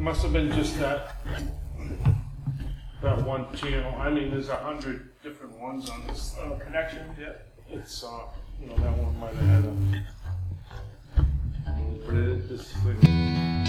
must have been just that one channel. I mean, there's 100 different ones on this connection. Yeah. It's that one might have had a. But this